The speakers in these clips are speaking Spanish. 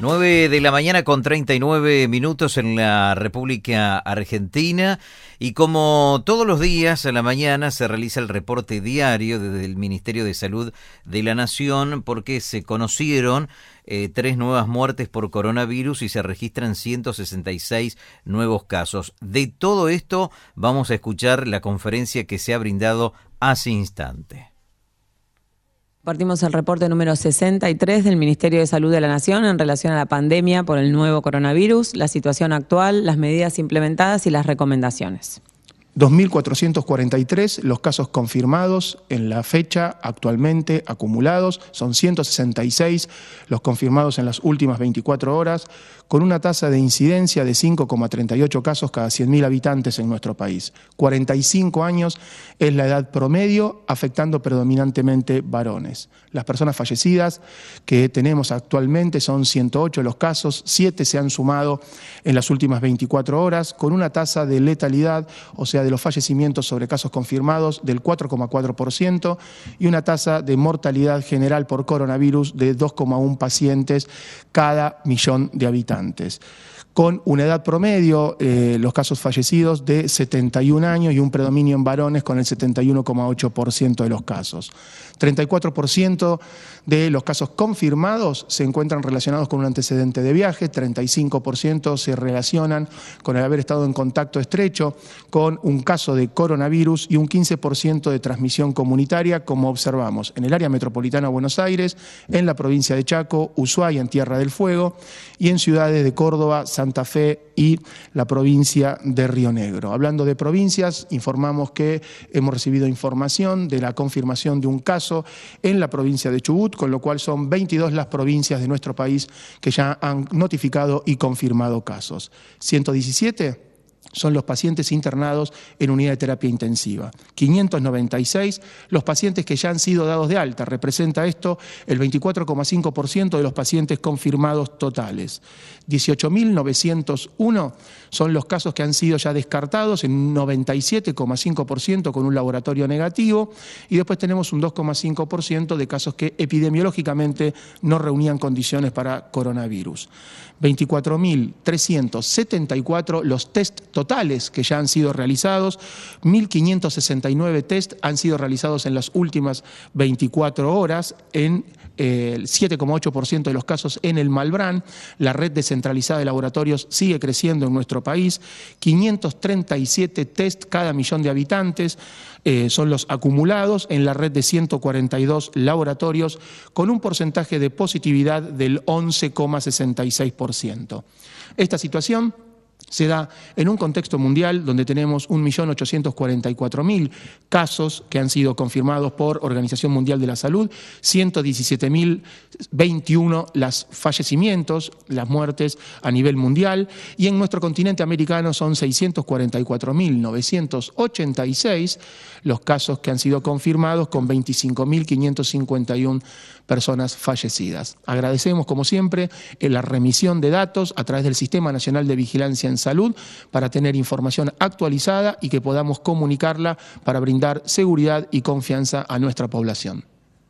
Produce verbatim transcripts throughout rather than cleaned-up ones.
nueve de la mañana con treinta y nueve minutos en la República Argentina, y como todos los días a la mañana se realiza el reporte diario desde el Ministerio de Salud de la Nación, porque se conocieron eh, tres nuevas muertes por coronavirus y se registran ciento sesenta y seis nuevos casos. De todo esto vamos a escuchar la conferencia que se ha brindado hace instante. Partimos el reporte número sesenta y tres del Ministerio de Salud de la Nación en relación a la pandemia por el nuevo coronavirus, la situación actual, las medidas implementadas y las recomendaciones. dos mil cuatrocientos cuarenta y tres los casos confirmados en la fecha actualmente acumulados, son ciento sesenta y seis los confirmados en las últimas veinticuatro horas, con una tasa de incidencia de cinco coma treinta y ocho casos cada cien mil habitantes en nuestro país. cuarenta y cinco años es la edad promedio, afectando predominantemente varones. Las personas fallecidas que tenemos actualmente son ciento ocho los casos, siete se han sumado en las últimas veinticuatro horas, con una tasa de letalidad, o sea, de los fallecimientos sobre casos confirmados del cuatro coma cuatro por ciento y una tasa de mortalidad general por coronavirus de dos coma uno pacientes cada millón de habitantes. Con una edad promedio, eh, los casos fallecidos de setenta y un años y un predominio en varones con el setenta y uno coma ocho por ciento de los casos. treinta y cuatro por ciento de los casos confirmados se encuentran relacionados con un antecedente de viaje, treinta y cinco por ciento se relacionan con el haber estado en contacto estrecho con un caso de coronavirus y un quince por ciento de transmisión comunitaria, como observamos en el área metropolitana de Buenos Aires, en la provincia de Chaco, Ushuaia, en Tierra del Fuego, y en ciudades de Córdoba, Santa Fe y la provincia de Río Negro. Hablando de provincias, informamos que hemos recibido información de la confirmación de un caso en la provincia de Chubut, con lo cual son veintidós las provincias de nuestro país que ya han notificado y confirmado casos. ciento diecisiete son los pacientes internados en unidad de terapia intensiva. quinientos noventa y seis los pacientes que ya han sido dados de alta. Representa esto el veinticuatro coma cinco por ciento de los pacientes confirmados totales. dieciocho mil novecientos uno son los casos que han sido ya descartados en un noventa y siete coma cinco por ciento con un laboratorio negativo, y después tenemos un dos coma cinco por ciento de casos que epidemiológicamente no reunían condiciones para coronavirus. veinticuatro mil trescientos setenta y cuatro los test totales que ya han sido realizados, mil quinientos sesenta y nueve test han sido realizados en las últimas veinticuatro horas, en eh, el siete coma ocho por ciento de los casos en el Malbrán. La red descentralizada de laboratorios sigue creciendo en nuestro país, quinientos treinta y siete test cada millón de habitantes eh, son los acumulados en la red de ciento cuarenta y dos laboratorios, con un porcentaje de positividad del once coma sesenta y seis por ciento. Esta situación se da en un contexto mundial donde tenemos un millón ochocientos cuarenta y cuatro mil casos que han sido confirmados por Organización Mundial de la Salud, ciento diecisiete mil veintiuno los fallecimientos, las muertes a nivel mundial, y en nuestro continente americano son seiscientos cuarenta y cuatro mil novecientos ochenta y seis los casos que han sido confirmados, con veinticinco mil quinientos cincuenta y uno personas fallecidas. Agradecemos, como siempre, en la remisión de datos a través del Sistema Nacional de Vigilancia en Salud para tener información actualizada y que podamos comunicarla para brindar seguridad y confianza a nuestra población.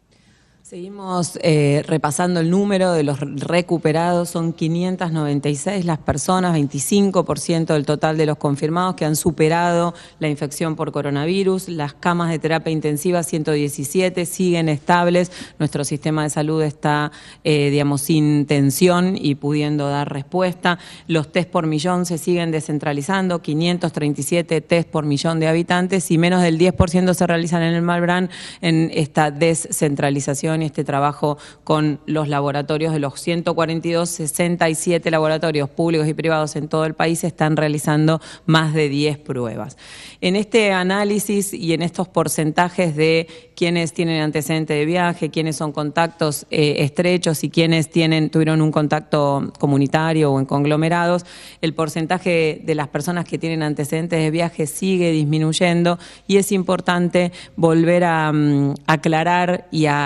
Seguimos eh, repasando el número de los recuperados. Son quinientas noventa y seis las personas, veinticinco por ciento del total de los confirmados que han superado la infección por coronavirus. Las camas de terapia intensiva, ciento diecisiete, siguen estables. Nuestro sistema de salud está, eh, digamos, sin tensión y pudiendo dar respuesta. Los test por millón se siguen descentralizando, quinientos treinta y siete test por millón de habitantes, y menos del diez por ciento se realizan en el Malbrán, en esta descentralización y este trabajo con los laboratorios. De los ciento cuarenta y dos, sesenta y siete laboratorios públicos y privados en todo el país están realizando más de diez pruebas. En este análisis y en estos porcentajes de quiénes tienen antecedente de viaje, quiénes son contactos eh, estrechos y quiénes tienen, tuvieron un contacto comunitario o en conglomerados, el porcentaje de las personas que tienen antecedentes de viaje sigue disminuyendo, y es importante volver a um, aclarar y a, y a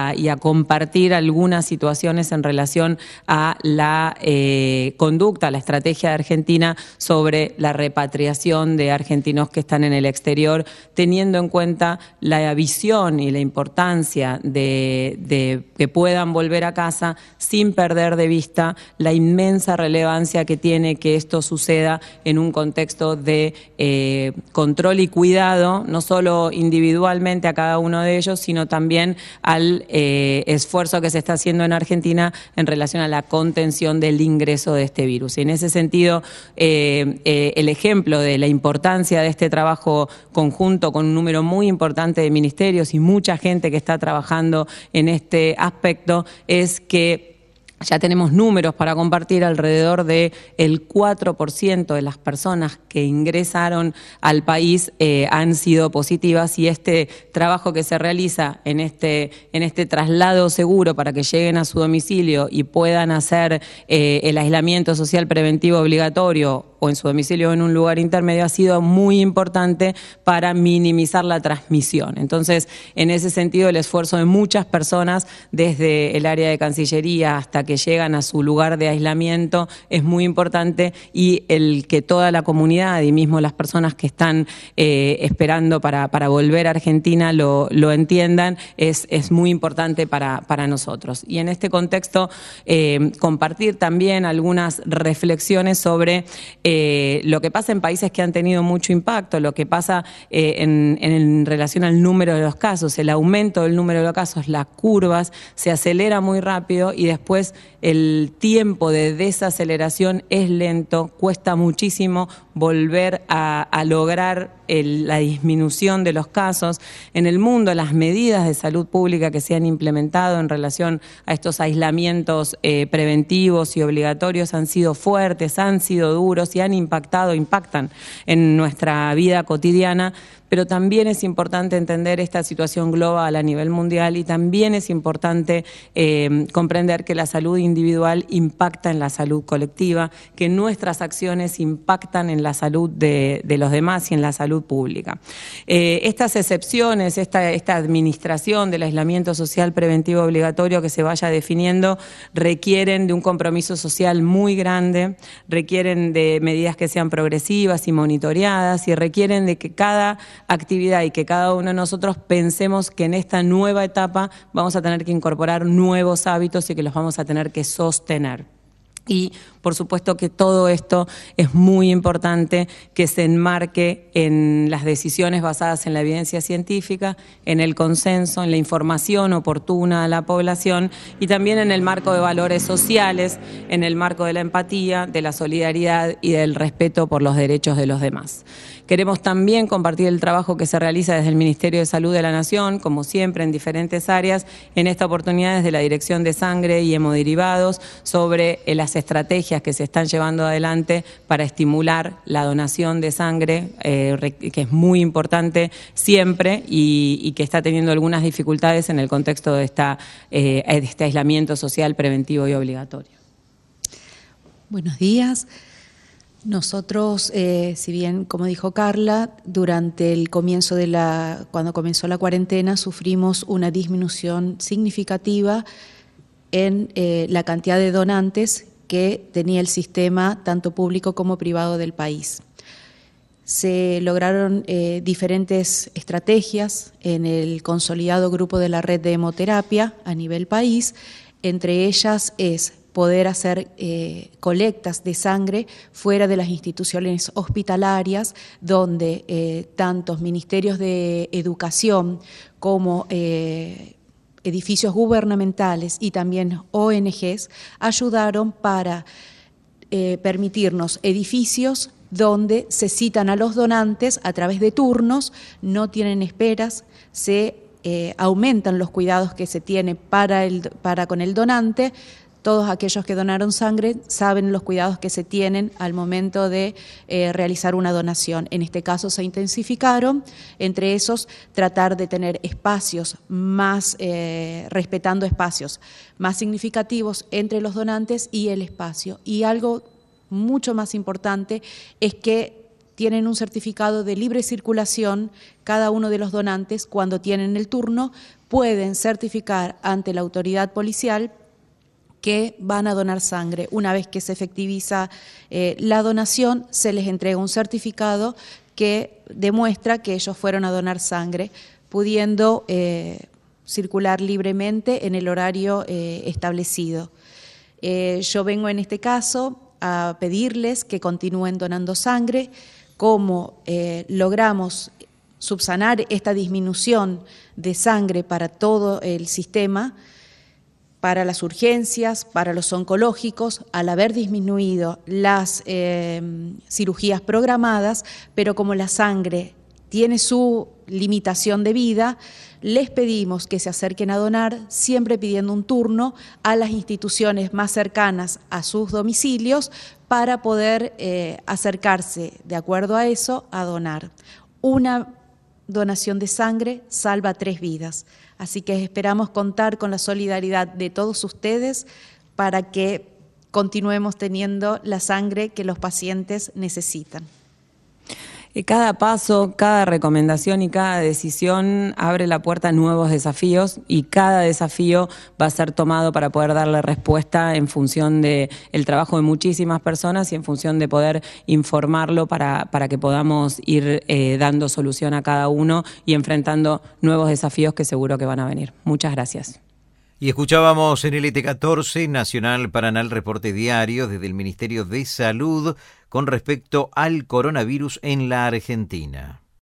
compartir algunas situaciones en relación a la eh, conducta, la estrategia de Argentina sobre la repatriación de argentinos que están en el exterior, teniendo en cuenta la visión y la importancia de, de que puedan volver a casa sin perder de vista la inmensa relevancia que tiene que esto suceda en un contexto de eh, control y cuidado, no solo individualmente a cada uno de ellos, sino también al eh, esfuerzo que se está haciendo en Argentina en relación a la contención del ingreso de este virus. Y en ese sentido, eh, eh, el ejemplo de la importancia de este trabajo conjunto con un número muy importante de ministerios y mucha gente que está trabajando en este aspecto es que ya tenemos números para compartir. Alrededor de el cuatro por ciento de las personas que ingresaron al país eh, han sido positivas, y este trabajo que se realiza en este, en este traslado seguro para que lleguen a su domicilio y puedan hacer eh, el aislamiento social preventivo obligatorio o en su domicilio o en un lugar intermedio ha sido muy importante para minimizar la transmisión. Entonces, en ese sentido, el esfuerzo de muchas personas desde el área de Cancillería hasta que llegan a su lugar de aislamiento es muy importante, y el que toda la comunidad y mismo las personas que están eh, esperando para, para volver a Argentina lo, lo entiendan es, es muy importante para, para nosotros. Y en este contexto, eh, compartir también algunas reflexiones sobre Eh, lo que pasa en países que han tenido mucho impacto, lo que pasa eh, en, en relación al número de los casos, el aumento del número de los casos, las curvas se acelera muy rápido y después el tiempo de desaceleración es lento, cuesta muchísimo volver a, a lograr el, la disminución de los casos. En el mundo, las medidas de salud pública que se han implementado en relación a estos aislamientos eh, preventivos y obligatorios han sido fuertes, han sido duros y han impactado, impactan en nuestra vida cotidiana. Pero también es importante entender esta situación global a nivel mundial, y también es importante eh, comprender que la salud individual impacta en la salud colectiva, que nuestras acciones impactan en la salud de, de los demás y en la salud pública. Eh, estas excepciones, esta, esta administración del aislamiento social preventivo obligatorio que se vaya definiendo, requieren de un compromiso social muy grande, requieren de medidas que sean progresivas y monitoreadas, y requieren de que cada actividad y que cada uno de nosotros pensemos que en esta nueva etapa vamos a tener que incorporar nuevos hábitos y que los vamos a tener que sostener. Y por supuesto que todo esto es muy importante que se enmarque en las decisiones basadas en la evidencia científica, en el consenso, en la información oportuna a la población, y también en el marco de valores sociales, en el marco de la empatía, de la solidaridad y del respeto por los derechos de los demás. Queremos también compartir el trabajo que se realiza desde el Ministerio de Salud de la Nación, como siempre en diferentes áreas, en esta oportunidad desde la Dirección de Sangre y Hemoderivados, sobre las estrategias que se están llevando adelante para estimular la donación de sangre, eh, que es muy importante siempre y, y que está teniendo algunas dificultades en el contexto de, esta, eh, de este aislamiento social preventivo y obligatorio. Buenos días. Nosotros, eh, si bien, como dijo Carla, durante el comienzo de la, cuando comenzó la cuarentena, sufrimos una disminución significativa en eh, la cantidad de donantes que tenía el sistema, tanto público como privado del país. Se lograron eh, diferentes estrategias en el consolidado grupo de la red de hemoterapia a nivel país. Entre ellas es poder hacer eh, colectas de sangre fuera de las instituciones hospitalarias, donde eh, tantos ministerios de educación como eh, edificios gubernamentales y también O N Ges ayudaron para eh, permitirnos edificios donde se citan a los donantes a través de turnos, no tienen esperas, se eh, aumentan los cuidados que se tiene para, el, para con el donante. Todos aquellos que donaron sangre saben los cuidados que se tienen al momento de eh, realizar una donación. En este caso se intensificaron, entre esos tratar de tener espacios más, eh, respetando espacios más significativos entre los donantes y el espacio. Y algo mucho más importante es que tienen un certificado de libre circulación, cada uno de los donantes, cuando tienen el turno, pueden certificar ante la autoridad policial que van a donar sangre. Una vez que se efectiviza eh, la donación, se les entrega un certificado que demuestra que ellos fueron a donar sangre, pudiendo eh, circular libremente en el horario eh, establecido. Eh, yo vengo en este caso a pedirles que continúen donando sangre. Cómo eh, logramos subsanar esta disminución de sangre para todo el sistema, para las urgencias, para los oncológicos, al haber disminuido las eh, cirugías programadas, pero como la sangre tiene su limitación de vida, les pedimos que se acerquen a donar, siempre pidiendo un turno a las instituciones más cercanas a sus domicilios para poder eh, acercarse, de acuerdo a eso, a donar. Una donación de sangre salva tres vidas. Así que esperamos contar con la solidaridad de todos ustedes para que continuemos teniendo la sangre que los pacientes necesitan. Cada paso, cada recomendación y cada decisión abre la puerta a nuevos desafíos y cada desafío va a ser tomado para poder darle respuesta en función del trabajo de muchísimas personas y en función de poder informarlo para, para que podamos ir eh, dando solución a cada uno y enfrentando nuevos desafíos que seguro que van a venir. Muchas gracias. Y escuchábamos en el E T catorce Nacional Paraná el reporte diario desde el Ministerio de Salud con respecto al coronavirus en la Argentina.